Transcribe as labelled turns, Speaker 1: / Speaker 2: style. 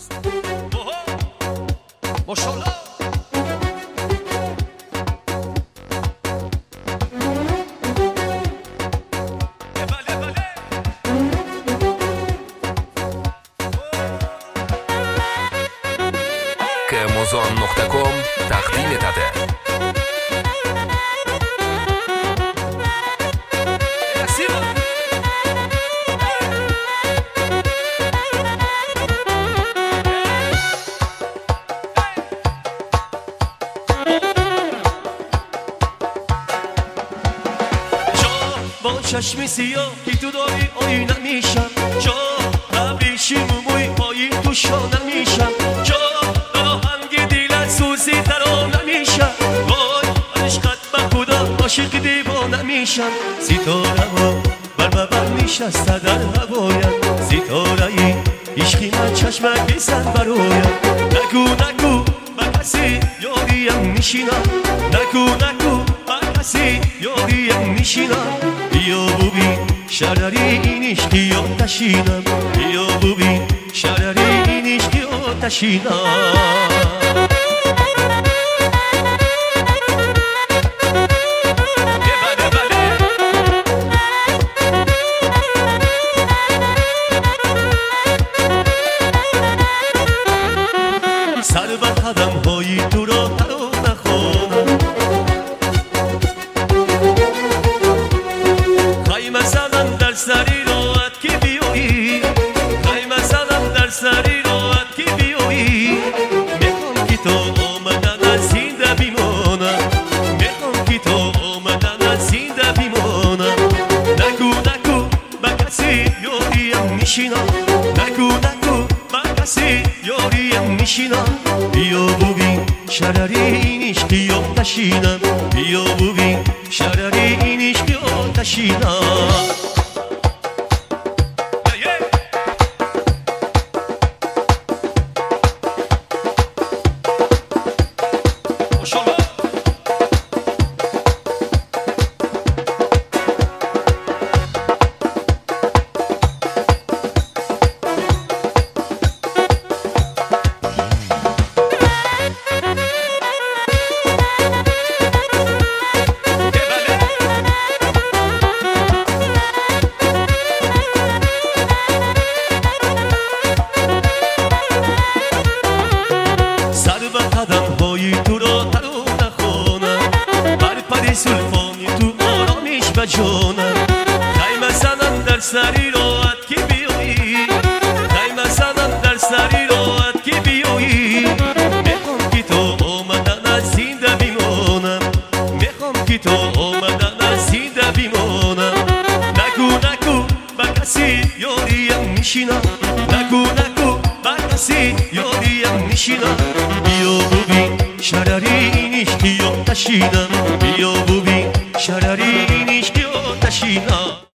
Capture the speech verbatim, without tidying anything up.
Speaker 1: است. ماشاءالله.
Speaker 2: کموزان نقطه کام تقدیم etadi.
Speaker 3: با چشمی سیاه که تو داری آینه میشم، جا قبلیشی موی پایی تو شانه میشم، جا راهنگ دیلت سوزی ترانه میشم، وای عشقت به خدا عاشق دیوانه میشم. ستاره ها بر ببر میشسته در هوایم، ستاره ای عشقی من چشمک بزن برایم. نگو نگو به کسی یاریم میشینم، نگو نگو به کسی یاریم میشینم. بیا ببین شرری این عشقی آتشینم، بیا ببین شرری این عشقی آتشینم. سر بر قدم های تو را ترانه خوانم، خیمه زدم در سری راحت که بیایی، خیمه زدم در سری راحت که بیایی. میخوام که تو آمدن از زنده بیمانم، میخوام که تو آمدن از زنده بیمانم. نگو نگو به کسی یاریم میشینم، نگو نگو به کسی یاریم میشینم. بیا ببین شرری این عشقی آتشینم، بیا ببین شرری این عشقی آتشینم. سلفانی تو آرامش و جانم، خیمه زدم در سری راحت که بیایی، خیمه زدم در سری راحت که بیایی. میخوام که تو آمدن از زنده بیمانم، میخوام که تو آمدن از زنده بیمانم. نگو نگو به کسی یاریم میشینم، نگو نگو به کسی یاریم میشینم. بیا ببین شرری این عشقی آتشینم، بیا ببین شرری این عشقی آتشینم.